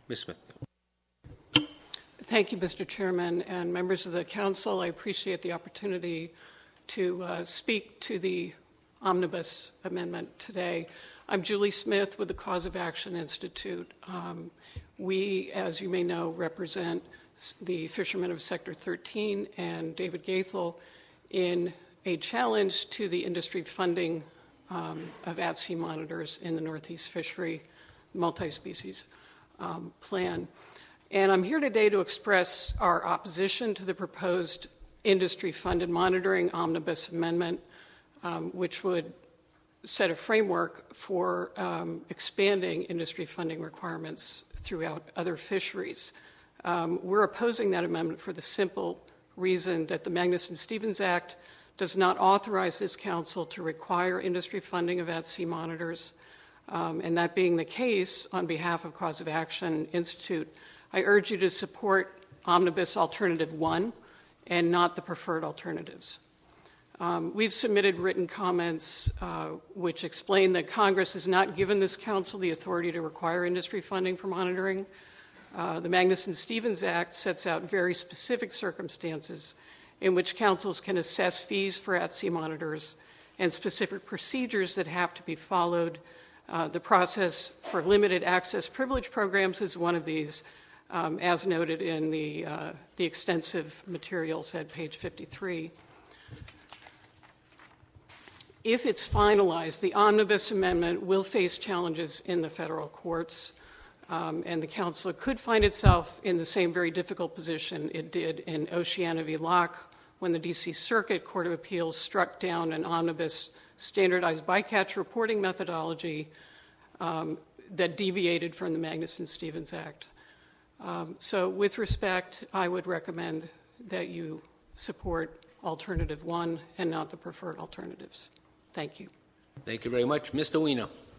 Ms. Smith. Thank you, Mr. Chairman, and members of the Council. I appreciate the opportunity to speak to the Omnibus Amendment today. I'm Julie Smith with the Cause of Action Institute. We, as you may know, represent the fishermen of Sector 13 and David Gaithel in a challenge to the industry funding of at-sea monitors in the Northeast Fishery Multi-Species Plan. And I'm here today to express our opposition to the proposed industry-funded monitoring omnibus amendment, which would set a framework for expanding industry funding requirements throughout other fisheries. We're opposing that amendment for the simple reason that the Magnuson-Stevens Act does not authorize this council to require industry funding of at-sea monitors. And that being the case, on behalf of Cause of Action Institute, I urge you to support Omnibus Alternative 1 and not the preferred alternatives. We've submitted written comments which explain that Congress has not given this council the authority to require industry funding for monitoring. The Magnuson-Stevens Act sets out very specific circumstances in which councils can assess fees for at-sea monitors and specific procedures that have to be followed. The process for limited access privilege programs is one of these, as noted in the extensive materials at page 53. If it's finalized, the Omnibus Amendment will face challenges in the federal courts, and the council could find itself in the same very difficult position it did in Oceana v. Locke when the D.C. Circuit Court of Appeals struck down an omnibus standardized bycatch reporting methodology that deviated from the Magnuson-Stevens Act. So with respect, I would recommend that you support Alternative 1 and not the preferred alternatives. Thank you. Thank you very much. Mr. Wiener.